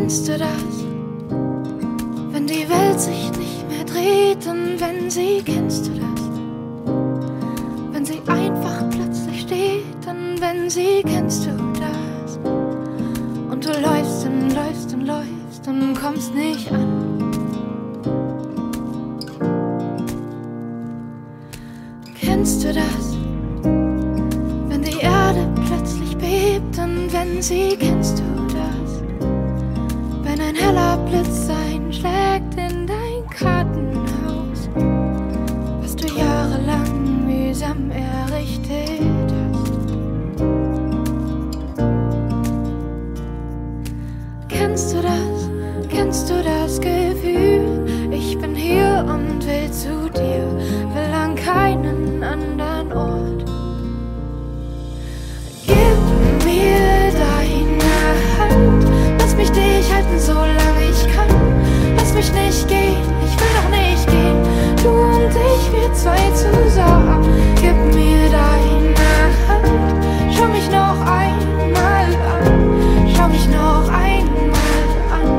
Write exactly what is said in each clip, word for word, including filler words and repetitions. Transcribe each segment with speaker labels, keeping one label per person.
Speaker 1: Kennst du das? Wenn die Welt sich nicht mehr dreht und wenn sie, kennst du das? Wenn sie einfach plötzlich steht und wenn sie, kennst du das? Und du läufst und läufst und läufst und kommst nicht an. Kennst du das? Wenn die Erde plötzlich bebt und wenn sie, kennst du das? Wenn ein heller Blitz einschlägt in dein Kartenhaus, was du jahrelang mühsam errichtet hast. Kennst du das? Kennst du das Gefühl? Ich bin hier und will zu dir, will an keinen anderen Ort. Gib mir deine Hand, lass mich dich halten, solange ich kann. Lass mich nicht gehen, ich will doch nicht gehen. Du und ich, wir zwei zusammen. Gib mir deine Hand, schau mich noch einmal an. Schau mich noch einmal an.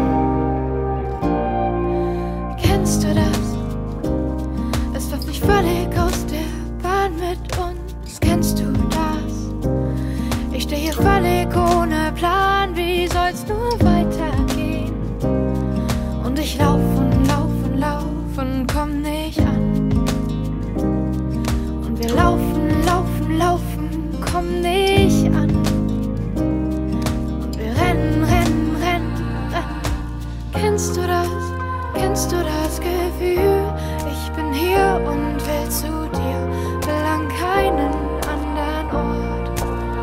Speaker 1: Kennst du das? Es wirft mich völlig aus der Bahn mit uns. Kennst du das? Ich stehe hier völlig ohne Plan, wie soll's nur weitergehen? Und ich lauf und lauf und lauf und komm nicht an. Und wir laufen, laufen, laufen, kommen nicht an. Und wir rennen, rennen, rennen, rennen. Kennst du das? Kennst du das Gefühl? Ich bin hier und will zu dir, will an keinen anderen Ort.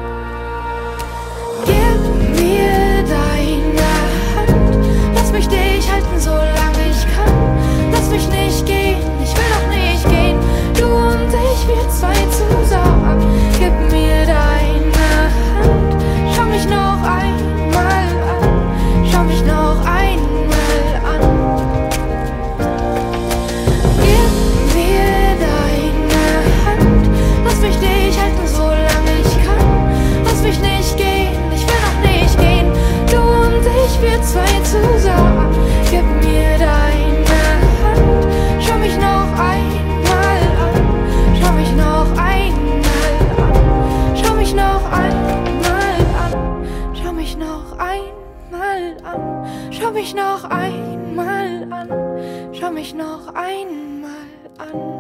Speaker 1: Gib mir deine Hand, lass mich dich halten, solange ich kann. Lass mich nicht gehen, ich will doch nicht gehen. Du und ich, wir zwei zusammen. Gib mir deine Hand, schau mich noch einmal an. Schau mich noch einmal an. Gib mir deine Hand, lass mich dich halten, solange ich kann. Lass mich nicht gehen, ich will noch nicht gehen. Du und ich, wir zwei zusammen. Gib mir deine Hand, schau mich noch einmal an. Schau mich noch einmal an. Schau mich noch einmal an. Schau mich noch einmal an. Schau mich noch einmal an. Schau mich noch einmal an.